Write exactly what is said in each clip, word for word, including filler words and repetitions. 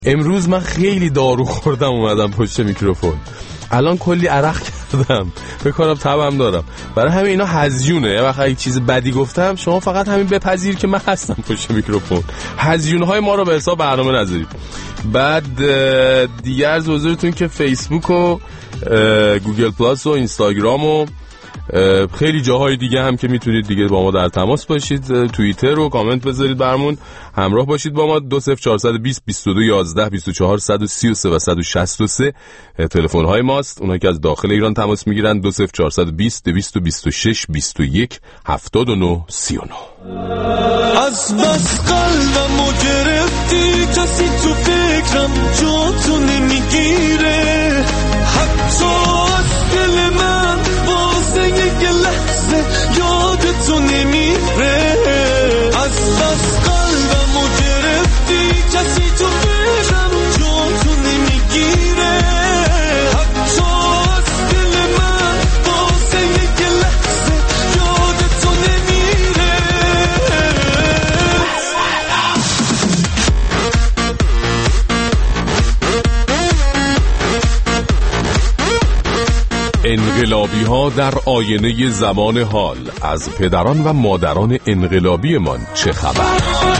امروز من خیلی دارو خوردم اومدم پشت میکروفون. الان کلی عرق کردم، بکنم تبم دارم. برای همین اینا هزیونه. یه وقت اگه چیز بدی گفتم شما فقط همین بپذیر که من هستم پشت میکروفون. هزیونه های ما رو به حساب برنامه نذارید. بعد دیگه عرض حضورتون که فیسبوک و گوگل پلاس و اینستاگرام و خیلی جاهای دیگه هم که میتونید دیگه با ما در تماس باشید، توییتر رو کامنت بذارید برامون، همراه باشید با ما. دو صفر چهار بیست بیست و دو یازده بیست و چهار صد و سی و سه و صد و شصت و سه تلفن های ماست. اونایی که از داخل ایران تماس میگیرن دو صفر چهار بیست دویست و بیست و شش بیست و یک هفتاد و نه سی و نه. از بس قلبمو گرفتی، کسی تو فکرم جا تو نمیگیره، حتی از دل من واسه یک لحظه یادتو نمیره. از بس قلبمو گرفتی، کسی تو فکرم جا تو نمیگیره، حتی از دل من واسه یک لحظه یادتو نمیره. انقلابی ها در آینه زمان حال، از پدران و مادران انقلابی من چه خبر؟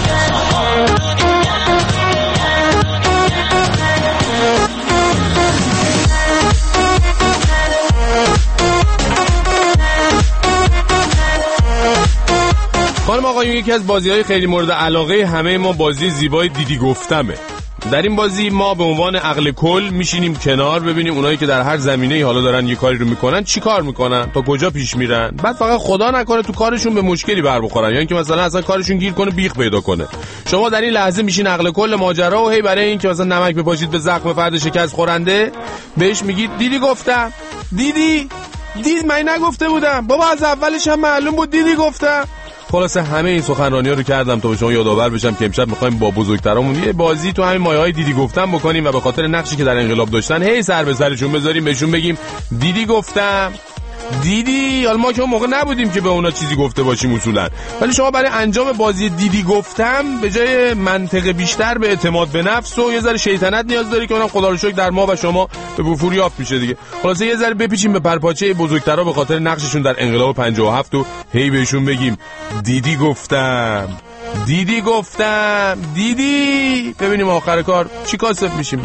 خانم آقایون، یکی از بازی‌های خیلی مورد علاقه همه ما بازی زیبای دیدی گفتمه. در این بازی ما به عنوان عقل کل میشینیم کنار، ببینیم اونایی که در هر زمینه‌ای حالا دارن یه کاری رو میکنن چی کار میکنن، تا کجا پیش میرن، بعد فقط خدا نکنه تو کارشون به مشکلی بر بخورن یا اینکه مثلا اصلا کارشون گیر کنه، بیخ پیدا کنه. شما در این لحظه میشین عقل کل ماجرا و هی برای اینکه مثلا نمک بپاشید به زخم فرد شکست خورنده بهش میگید دیدی گفتم، دیدی دید من نگفته بودم بابا، از اولش هم معلوم بود دیدی گفتم. خلاصه همه این سخنرانی‌ها رو کردم تا به شما یادآور بشم که امشب می‌خوایم با بزرگترامون یه بازی تو همین مایه‌های دیدی گفتم بکنیم و به خاطر نقشی که در انقلاب داشتن هی سر به سرشون بذاریم، بهشون بگیم دیدی گفتم، دیدی. حالا ما که اون موقع نبودیم که به اونا چیزی گفته باشیم اصولا، ولی شما برای انجام بازی دیدی گفتم به جای منطق بیشتر به اعتماد به نفس و یه ذره شیطنت نیاز داری که اونم خدا رو شکر در ما و شما به وفور یافت میشه دیگه. خلاصه یه ذره بپیچیم به پرپاچه بزرگترا به خاطر نقششون در انقلاب پنجاه و هفت و هی بهشون بگیم دیدی گفتم، دیدی گفتم، دیدی. ببینیم آخر کار چی کاسب میشیم.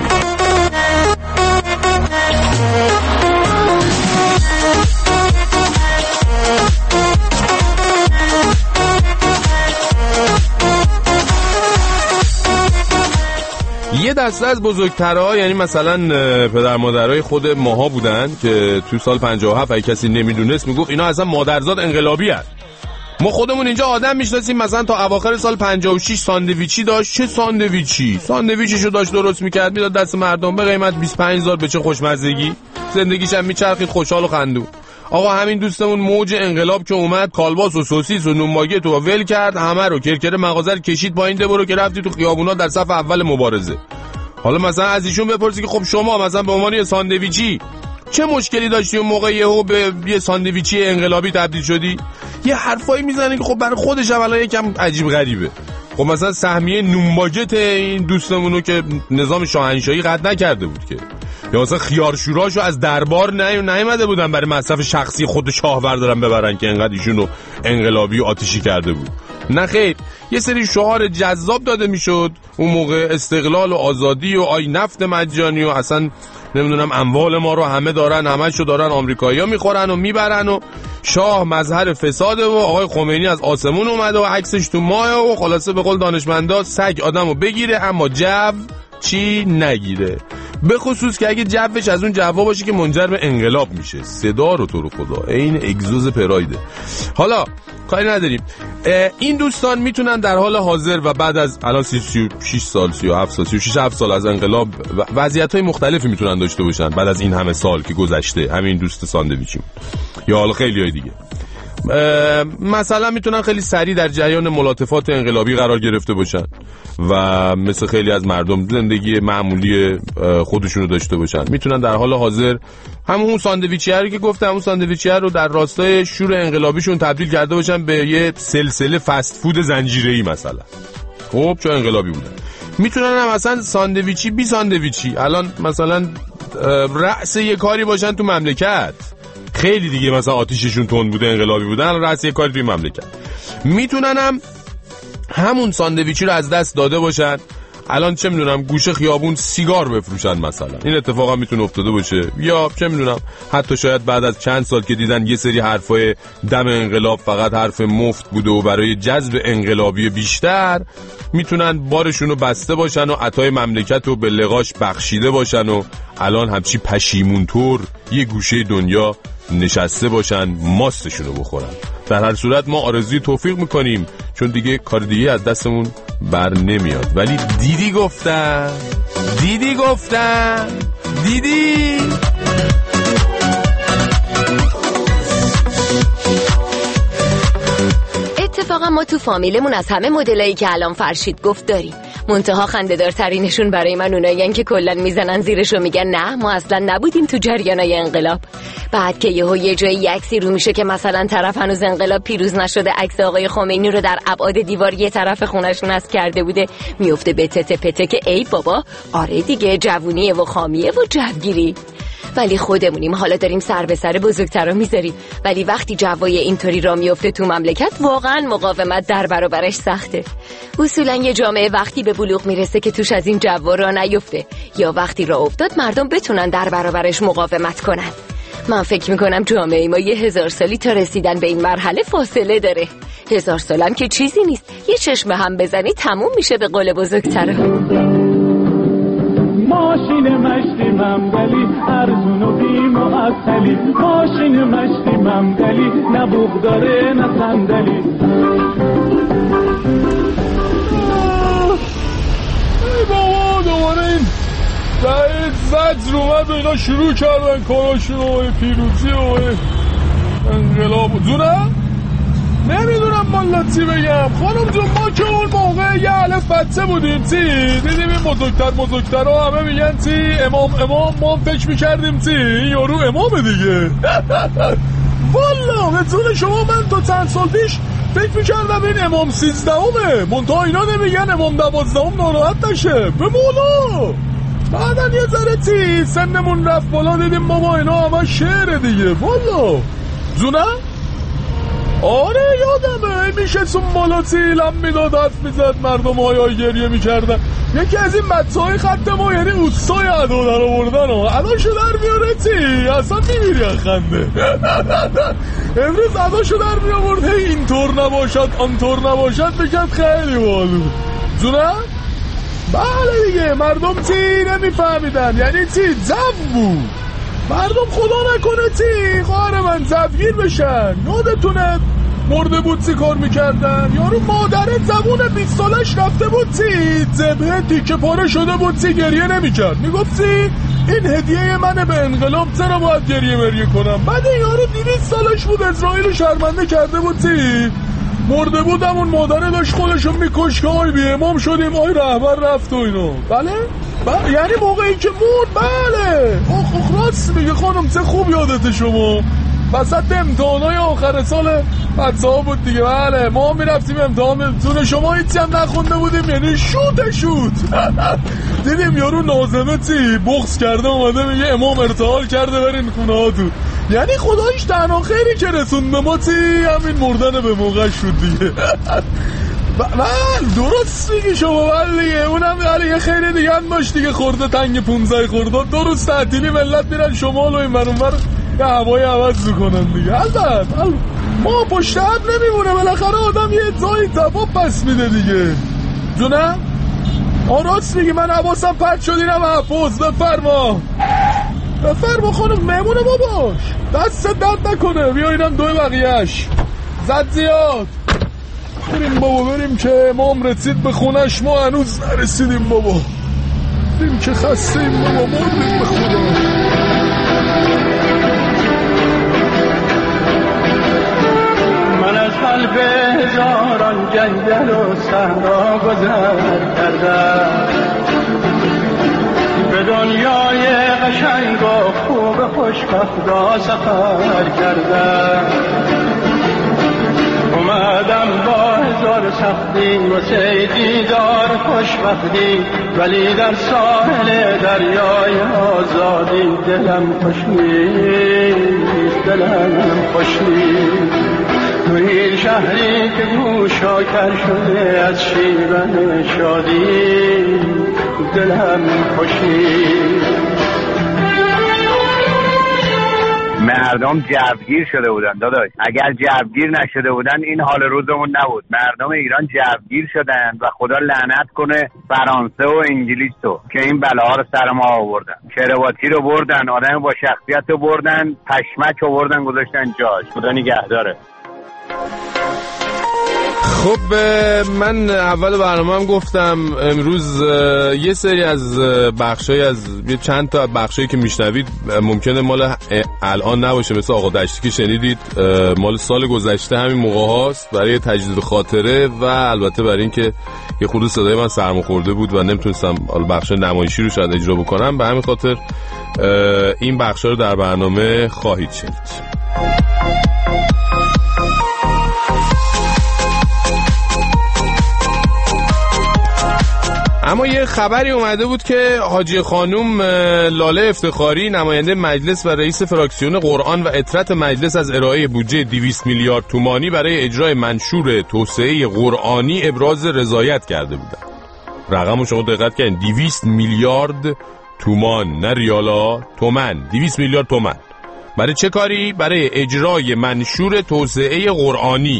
یه دسته از بزرگترها، یعنی مثلا پدر مادرای خود ماها بودن که تو سال پنجاه و هفت اگه کسی نمیدونست میگفت اینا اصلا مادرزاد انقلابی هست. ما خودمون اینجا آدم میشناسیم مثلا تا اواخر سال پنجاه و شش ساندویچی داشت. چه ساندویچی؟ ساندویچشو داشت درست میکرد میداد دست مردم به قیمت بیست و پنج هزار، به چه خوشمزگی. زندگیش هم میچرخید خوشحال و خندون. آقا همین دوستمون موج انقلاب که اومد کالباس و سوسیس و نونباگت تو ول کرد، همه رو کرکر مغازه رو کشید با این برو که رفتی تو خیابونا در صف اول مبارزه. حالا مثلا از ایشون بپرسی که خب شما مثلا به عنوان یه ساندویچی چه مشکلی داشتی اون موقع یهو به یه ساندویچی انقلابی تبدیل شدی؟ یه حرفایی میزنه که خب برای خودش اولا یکم عجیب غریبه. خب مثلا سهمیه نونباگت این دوستمونو که نظام شاهنشاهی قطع نکرده بود که، یا مثلا خیارشوراشو از دربار نیومده بودن برای مصرف شخصی خود شاه بردارن ببرن که انقدر ایشونو انقلابی و آتشی کرده بود. نه خیر، یه سری شعار جذاب داده میشد اون موقع، استقلال و آزادی و آی نفت مجانی و اصلا نمیدونم اموال ما رو همه دارن، همه‌شو دارن آمریکایی‌ها میخورن و میبرن و شاه مظهر فساده و آقای خمینی از آسمون اومده و عکسش تو ماه و خلاصه به قول دانشمندا سگ آدمو بگیره اما جو چی نگیره. به خصوص که اگه جوش از اون جوا باشه که منجر به انقلاب میشه. صدا رو تو رو خدا این اگزوز پرایده. حالا کاری نداریم، این دوستان میتونن در حال حاضر و بعد از الان سی و شش سال سی و هفت سال سی و شش هفت سال از انقلاب وضعیت‌های مختلفی میتونن داشته باشن بعد از این همه سال که گذشته. همین دوست ساندویچی یا حالا خیلیای دیگه مثلا میتونن خیلی سریع در جریان ملاطفات انقلابی قرار گرفته باشن و مثل خیلی از مردم زندگی معمولی خودشونو داشته باشن. میتونن در حال حاضر همون ساندویچیه رو که گفتم، همون ساندویچیه رو در راستای شور انقلابیشون تبدیل کرده باشن به یه سلسله فست فود زنجیره‌ای مثلا. خب چون انقلابی بودن. میتونن هم مثلا ساندویچی بی ساندویچی الان مثلا رأس یه کاری باشن تو مملکت، خیلی دیگه مثلا آتیششون تند بوده انقلابی بودن، رأس یه کاری توی مملکت. میتونن هم همون ساندویچی رو از دست داده باشن، الان چه میدونم گوشه خیابون سیگار بفروشن مثلا، این اتفاقا میتونه افتاده باشه. یا چه میدونم حتی شاید بعد از چند سال که دیدن یه سری حرفای دم انقلاب فقط حرف مفت بوده و برای جذب انقلابی بیشتر میتونن بارشون رو بسته باشن و عطای مملکت رو به لقاش بخشیده باشن و الان همچی پشیمونطور یه گوشه دنیا نشسته باشن ماستشون رو بخورن. در هر صورت ما آرزوی توفیق میکنیم، چون دیگه کار دیگه از دستمون بر نمیاد. ولی دیدی گفتن دیدی گفتن دیدی اتفاقا ما تو فامیلمون از همه مدلایی که الان فرشید گفت داریم. منتها خنده‌دارترینشون برای من اونایین که کلن میزنن زیرش و میگن نه ما اصلا نبودیم تو جریانای انقلاب. بعد که یهو یه جایی عکسی رو میشه که مثلا طرف هنوز انقلاب پیروز نشده، عکس آقای خمینی رو در ابعاد دیوار یه طرف خونش نصب کرده بوده، میفته به تته پته که ای بابا آره دیگه جوونیه و خامیه و جوگیری. ولی خودمونیم حالا داریم سر به سر بزرگترا میذاریم، ولی وقتی جوای اینطوری را میفته تو مملکت واقعا مقاومت در برابرش سخته. اصولا یه جامعه وقتی به بلوغ میرسه که توش از این جوا را نیفته، یا وقتی را افتاد مردم بتونن در برابرش مقاومت کنن. من فکر میکنم جامعه ما یه هزار سالی تا رسیدن به این مرحله فاصله داره. هزار سالم که چیزی نیست، یه چشم هم بزنی تموم میشه به قول بزرگترا. ماشین مشتی ممدلی ارزون و بیم و اصلی، ماشین مشتی ممدلی نه بوغ داره نه صندلی. ای بابا دوباره این دهید زد رو مد و اینا شروع کردن کاراشون و پیروزی و انقلاب و دونه نمیدونم مالا چی بگم. خانم جون ما که اون موقع یه علف بچه بودیم چی دیدیم این بزرگتر بزرگتر ها همه میگن چی امام امام، ما فکر میکردیم چی این یارو امامه دیگه. والا به جون شما من تا چند سال پیش فکر میکردم این امام سیزدهمه، منتها اینا نمیگن امام دوازدهم ناراحت نشه به مولا. بعدن یه ذره چی سنمون رفت بالا دیدیم بابا اینا همه شعره دیگه. والا جونه آره یادمه میشه سون بالا چیلم میداد حرف میزد مردم های های گریه میکردن. یکی از این بچه های خط ما یعنی اوستای عدو در آوردن ها الان شو در میاره چی اصلا میمیری از خنده. امروز عدو شو در میآورد هی اینطور نباشد آنطور نباشد بگم خیلی بالو جونه. بله دیگه مردم چی نمیفهمیدن یعنی چی زب بود. مردم خدا نکنه چی خواهر من زبگیر بشن. یادتونه مرده بود چی کار میکردن؟ یارو مادره زبون بیست سالش رفته بود چی زبه تیکه پاره شده بود چی گریه نمیکرد، میگفت چی این هدیه منه به انقلاب چرا باید گریه مریه کنم. بعد این یارو دویست سالش بود اسرائیل شرمنده کرده بود چی مرده بود همون مادره داشت خودشو میکش که آی بی امام شدیم آی رهبر رفت و اینو. بله ب... یعنی موقعی که مرد. بله اخ اخ راست میگه خانم چه خوب یادته شما وسط امتحانای آخر سال بچه ها بود دیگه. بله ما میرفتیم امتحان زون شما هیچی هم نخونده بودیم یعنی شوت شوت. دیدیم یارو ناظمه چی بغض کرده اومده میگه امام ارتحال کرده برین خونه ها تو. یعنی خدایش تنها خیری که رسوند به ما چی همین مردن به موقع شد دیگه. بله درست میگی شما. بله دیگه اونم بله یه خیلی دیگه هم باش دیگه خورده تنگ پونزه خورده دو روز تعطیلی ملت میرن شمال و این برون یه هوای عوض میکنن دیگه. البته ما پشت هم نمیمونه بالاخره آدم یه جایی جواب پس میده دیگه جونه. آن راست میگی من حواسم پرد شد اینم حفظ. بفرما بفرما خانم مهمون ما باش دست درد نکنه. بیا اینم دوی بقیهش زد زیاد. بریم بابا بریم که امام رسید به خونش ما هنوز نرسیدیم بابا. بریم که خسته ایم بابا مردیم به خدا. من از قلب هزاران جنگل و صحرا گذر کردم به دنیای قشنگ و خوب خوشبخت را سفر کردم. اومدم با هزار سختی واسه دیدار خوشبختی، ولی در ساحل دریای آزادی دلم خوش نیست، دلم خوش نیست. تو این شهری که گوشا کر شده از شیون شادی دلم خوش نیست. مردم جوگیر شده بودن داداش، اگر جوگیر نشده بودن این حال روزمون نبود. مردم ایران جوگیر شدن و خدا لعنت کنه فرانسه و انگلیس رو که این بلاها رو سر ما آوردن. کرواتی رو بردن، آدم با شخصیت رو بردن، پشمک رو بردن گذاشتن جاش. خدا نگهداره. خب من اول برنامه هم گفتم امروز یه سری از بخشای از یه چند تا بخشایی که میشنوید ممکنه مال الان نباشه، مثل آقا دشتی که شنیدید مال سال گذشته همین موقع هاست، برای تجدید خاطره و البته برای این که یه خورده صدای من سرماخورده بود و نمیتونستم بخش نمایشی رو شاید اجرا بکنم، به همین خاطر این بخشا رو در برنامه خواهید شنید. اما یه خبری اومده بود که حاجی خانوم لاله افتخاری نماینده مجلس و رئیس فراکسیون قرآن و اطرت مجلس از ارائه بودجه دویست میلیارد تومانی برای اجرای منشور توسعه قرآنی ابراز رضایت کرده بودند. رقمو شما دقت کردین، دویست میلیارد تومان، نه ریالا، تومن، دویست میلیارد تومن. برای چه کاری؟ برای اجرای منشور توسعه قرآنی.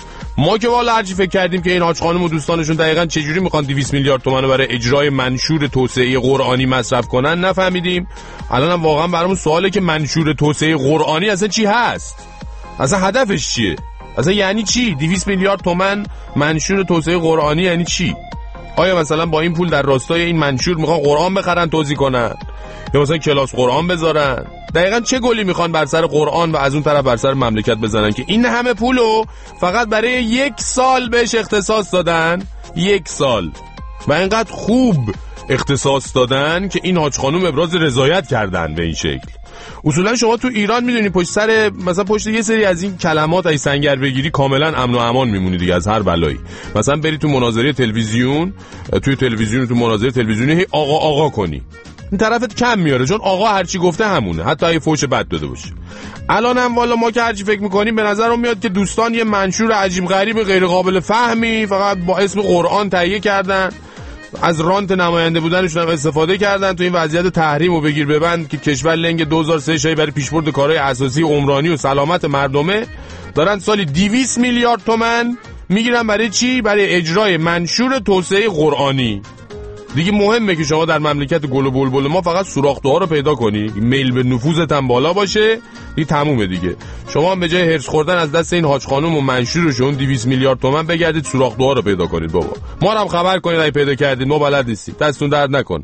ما که والا هرچی فکر کردیم که این حاج خانم و دوستانشون دقیقاً چجوری میخوان دویست میلیارد تومان رو برای اجرای منشور توسعه قرآنی مصرف کنن نفهمیدیم. الان هم واقعا برامون سواله که منشور توسعه قرآنی اصلا چی هست؟ اصلا هدفش چیه؟ اصلا یعنی چی؟ دویست میلیارد تومان منشور توسعه قرآنی یعنی چی؟ آیا مثلا با این پول در راستای این منشور میخوان قرآن بخرن توزیع کنن یا مثلا کلاس قرآن بذارن؟ دقیقاً چه گلی میخوان بر سر قرآن و از اون طرف بر سر مملکت بزنن که این همه پولو فقط برای یک سال بهش اختصاص دادن؟ یک سال و اینقدر خوب اختصاص دادن که این حاج خانوم ابراز رضایت کردن به این شکل. اصولا شما تو ایران میدونی پشت سر مثلا پشت یه سری از این کلمات ای سنگر بگیری کاملا امن و امان میمونی دیگه از هر بلایی. مثلا بری تو مناظره تلویزیون، توی تلویزیون تو مناظره تلویزیونی هی آقا آقا کنی، این طرفت کم میاره، چون آقا هرچی گفته همونه، حتی اگه فوش بد داده باشه. الان هم والا ما که هرچی فکر میکنیم به نظرم میاد که دوستان یه منشور عجیب غریب غیر قابل فهمی فقط با اسم قرآن تهیه کردن، از رانت نماینده بودنشون هم استفاده کردن تو این وضعیت تحریم و بگیر ببند که کشور لنگ دو هزار و سه شایی برای پیشبرد کارهای اساسی عمرانی و سلامت مردمه، دارن سالی دویست میلیارد تومان میگیرن برای چی؟ برای اجرای منشور توسعه قرآنی. دیگه مهمه که شما در مملکت گل و بلبل ما فقط سوراخ‌دوها رو پیدا کنی، میل به نفوذت هم بالا باشه، دیگه تمومه دیگه. شما هم به جای هرس خوردن از دست این حاج خانم و منشورشون دویست میلیارد تومان بگردید سوراخ‌دوها رو پیدا کنید بابا. ما رو هم خبر کنید اگه پیدا کردید، ما بلد نیستیم. دستتون درد نکنه.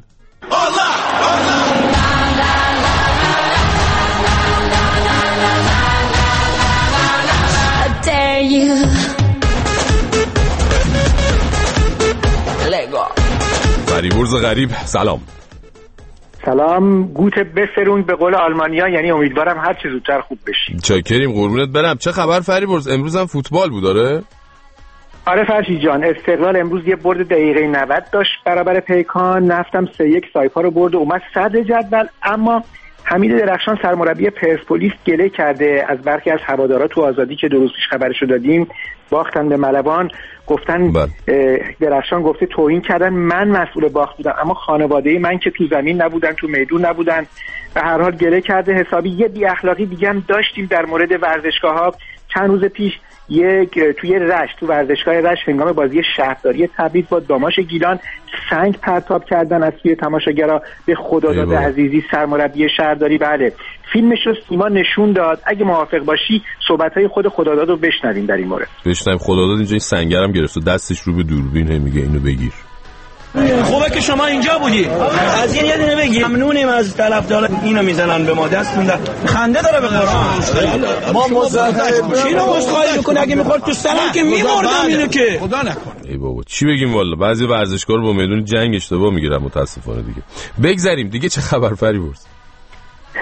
فریبرز غریب سلام. سلام، گوت بفرونگ به قول آلمانیا، یعنی امیدوارم هر چه زودتر خوب بشی. چاکریم قربونت برم. چه خبر فریبرز؟ امروز هم فوتبال بود داره؟ آره فرشید جان، استقلال امروز یه برد دقیقه نود داشت برابر پیکان، نفتم سه یک سایپا رو برد و اومد صدر جدول، اما حمید درخشان سرمربی پرسپولیس گله کرده از برخی از هوادارا تو آزادی که دو روز پیش خبرشو دادیم، باختن به ملوان. گفتن درخشان گفته توهین کردن، من مسئول باخت بودم اما خانواده من که تو زمین نبودن، تو میدون نبودن. به هر حال گله کرده. حسابی یه بی اخلاقی دیگه هم داشتیم در مورد ورزشگاه‌ها. چند روز پیش یک توی رشت، تو ورزشگاه رشت هنگام بازی شهرداری تبریز با داماش گیلان سنگ پرتاب کردن از سوی تماشاگرها به خداداد عزیزی سرمربی شهرداری. بله فیلمش رو سیما نشون داد، اگه موافق باشی صحبت‌های خود خداداد رو بشنویم در این مورد. بشنویم. خداداد اینجا این سنگرم گرفت و دستش رو به دوربین میگه اینو بگیر. خوبه که شما اینجا بودی. از این یه دونه بگی ممنونیم از طرفدار اینو میزنن به ما، دست میدن خنده داره به قرآن. ما مزاحم چی رو مستقایل میکنه؟ اگه میخورد تو سرم که میمردم اینو که خدا نکنه. ای بابا چی بگیم والا، بعضی ورزشکار با میدون جنگ اشتباه میگیرن متاسفانه دیگه. بگذریم دیگه. چه خبر فریبرز؟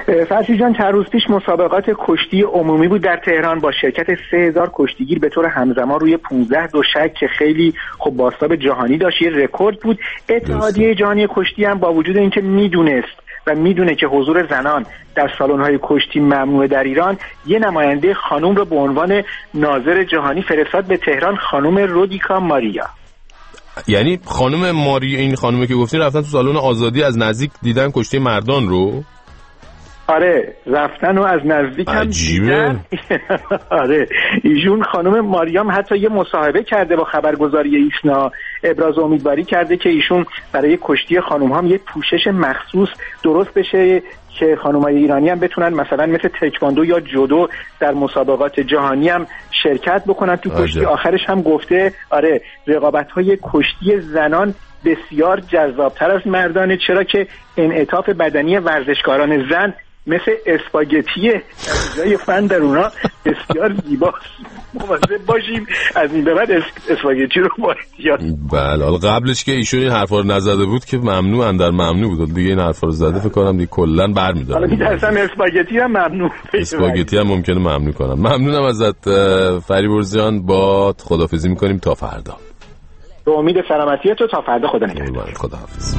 فرشی جان چند روز پیش مسابقات کشتی عمومی بود در تهران با شرکت سه هزار کشتیگیر به طور همزمان روی پانزده دوشک که خیلی خب بازتاب جهانی داشت، یه رکورد بود. اتحادیه جهانی کشتی هم با وجود اینکه میدونست و میدونه که حضور زنان در سالن‌های کشتی ممنوع در ایران، یه نماینده خانم رو به عنوان ناظر جهانی فرستاد به تهران، خانم رودیکا ماریا. یعنی خانم ماریا، این خانومه که گفتی رفتن تو سالن آزادی از نزدیک دیدن کشتی مردان رو؟ آره رفتن و از نزدیک هم دیدن. آره ایشون خانم ماریام حتی یه مصاحبه کرده با خبرگزاری ایسنا، ابراز امیدواری کرده که ایشون برای کشتی خانم هم یه پوشش مخصوص درست بشه که خانم‌های ایرانی هم بتونن مثلا مثل تکواندو یا جودو در مسابقات جهانی هم شرکت بکنن تو کشتی. آخرش هم گفته آره رقابت‌های کشتی زنان بسیار جذابتر از مردانه، چرا که انعطاف بدنی ورزشکاران زن مثل اسپاگتیه، جای فن در اونا بسیار زیباست. مواظب باشیم از این به بعد اسپاگتی رو با احتیاط. بله حالا قبلش که ایشون این حرفا رو نزده بود که ممنوع اندر ممنوع بود، دیگه این حرفا رو زده فکر کنم دیگه کلا برمی‌داره. حالا می‌ترسم اسپاگتی هم ممنوع بشه. اسپاگتی هم ممکنه ممنوع کنن. ممنونم ازت فریبرز جان، با خداحافظی می‌کنیم تا فردا. به امید سلامتی تو تا فردا، خدا نگهدار. خداحافظ.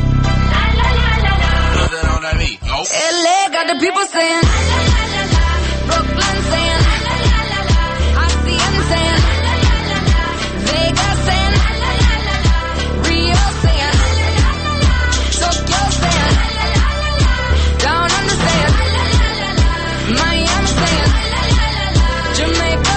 L A got the people saying la la la la la, Brooklyn saying la la la la la, Ocean saying la la la la la, Vegas saying la la la la la, Rio saying la la la la la, Tokyo saying la la la la la, don't understand la la la la la, Miami saying la la la la, Jamaica.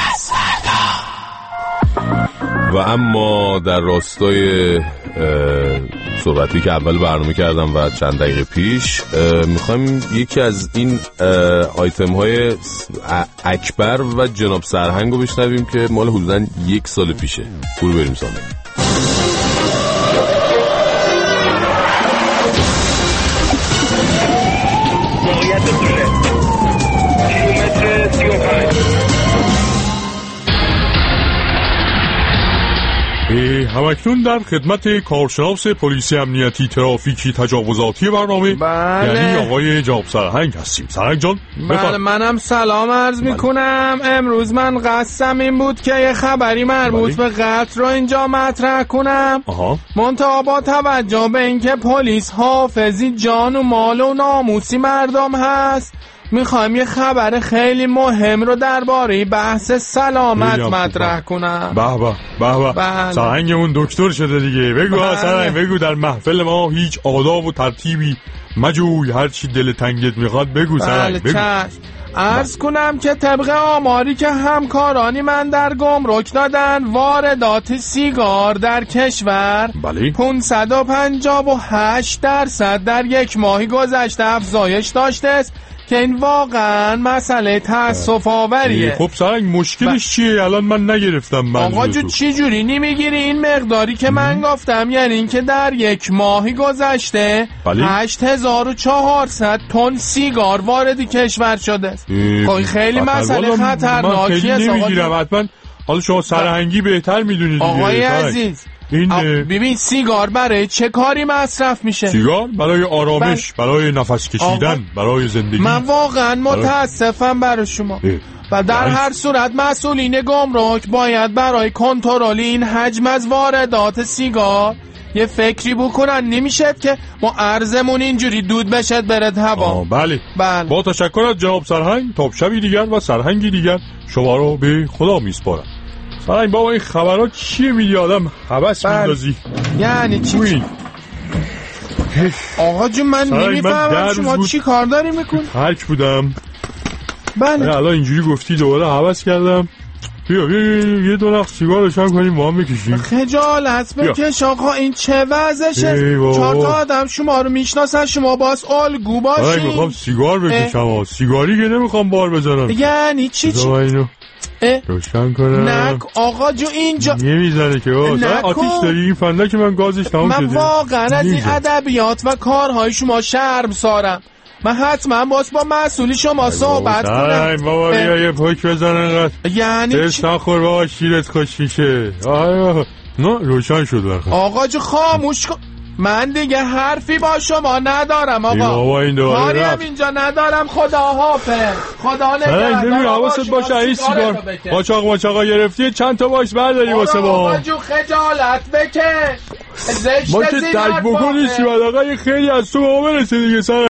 و اما در راستای صحبتی که اول برنامه کردم و چند دقیقه پیش میخوایم یکی از این آیتم های اکبر و جناب سرهنگ رو بشنویم که مال حدوداً یک سال پیشه. برو بریم سامن. موقعیت دوره کیلومتر سی و پنج. همکنون در خدمت کارشناس پلیس امنیتی ترافیکی تجاوزاتی برنامه بله. یعنی آقای جناب سرهنگ هستیم. سرهنگ جان بله منم سلام عرض بله. میکنم. امروز من قصدم این بود که یه خبری مربوط بله. به قتل رو اینجا مطرح کنم. منتها با توجه به اینکه پلیس حافظی جان و مال و ناموسی مردم هست، میخوایم یه خبر خیلی مهم رو درباره بحث سلامت مطرح کنم. به به به به سرهنگمون دکتر شده دیگه. بگو بله. سرهنگ بگو در محفل ما هیچ آداب و ترتیبی مجوی، هر چی دل تنگت میخواد بگو سرهنگ. بله چشم. عرض کنم که طبق آماری که همکارانی من در گمرک دادن، واردات سیگار در کشور بله. پانصد و پنجاه و هشت درصد در یک ماهی گذشته افزایش داشته است که این واقعا مسئله تأسف آوریه. خب سرنگ مشکلش چیه؟ الان من نگرفتم. آقا جو چی جوری نمیگیری؟ این مقداری که من گفتم یعنی این که در یک ماهی گذشته هشت هزار و چهارصد تن سیگار وارد کشور شده است. خب خیلی مسئله خطرناکیه. من خیلی نمیگیرم حتما. حالا شما سرهنگی بهتر میدونید. آقای عزیز این ببین سیگار برای چه کاری مصرف میشه؟ سیگار برای آرامش، بر... برای نفس کشیدن، آقا... برای زندگی. من واقعا متاسفم برای شما اه. و در برای... هر صورت مسئولین گمرک باید برای کنترل این حجم از واردات سیگار یه فکری بکنن. نمیشه که ما ارزمون اینجوری دود بشه بره هوا. بله. بله با تشکر از جناب سرهنگ. تا شبی دیگر و سرهنگی دیگر شما رو به خدا میسپارم. سرهنگ بابا این خبرات چیه میگی؟ آدم حوس میندازی. یعنی چی؟ آقا جون من نمیفهمم شما چی کار داری میکنی؟ خرک بودم. بله الان اینجوری گفتی دوباره حوس کردم. بیا بیا, بیا یه دو نخ سیگار روشن کنیم با هم بکشیم. خجالت بکش آقا، این چه وضعشه؟ چهار تا آدم شما رو میشناسن، شما باز الگو باشین. آره میخوام سیگار بکشم. سیگاری که نمیخوام بار بزنم. یعنی چی چی؟ روشن کنم. نک آقا جو اینجا نمیزنه که آتیش داری. این فنده که من گازش تمام شده. من واقعا از این ادبیات و کارهای شما شرم سارم. من حتما باز با مسئولی شما صحبت کنم. بابا بیا یه پاک بزن انقدر. یعنی دست نخور بابا شیرت خوش میشه. آیا نه روشن شد برخواه. آقا جو خاموش کن. من دیگه حرفی با شما ندارم آقا. این دوباره کاری هم رفت. اینجا ندارم. خدا حافظ. خدا نگهدار. نگهدار. حواست باشه این سیگار قاچاق ماچاقا گرفتی چند تا باش برداری واسه ما. آقا جو خجالت بکش. ما که تک بکنی سی آقا خیلی از تو به ما برسه دیگه.